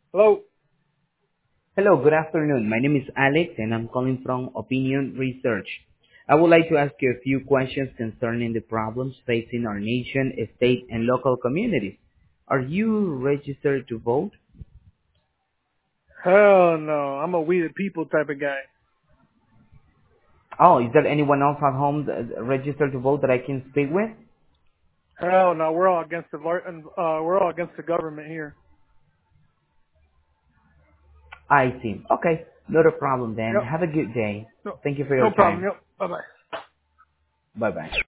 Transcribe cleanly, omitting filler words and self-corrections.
Hello. Hello, good afternoon. My name is Alex, and I'm calling from Opinion Research. I would like to ask you a few questions concerning the problems facing our nation, state, and local communities. Are you registered to vote? Hell no. I'm a we the people type of guy. Oh, is there anyone else at home registered to vote that I can speak with? Hell no. We're all against the government here. I see. Okay, not a problem then. Yep. Have a good day. No, Thank you for no your problem. time. Yep. Bye bye. Bye-bye.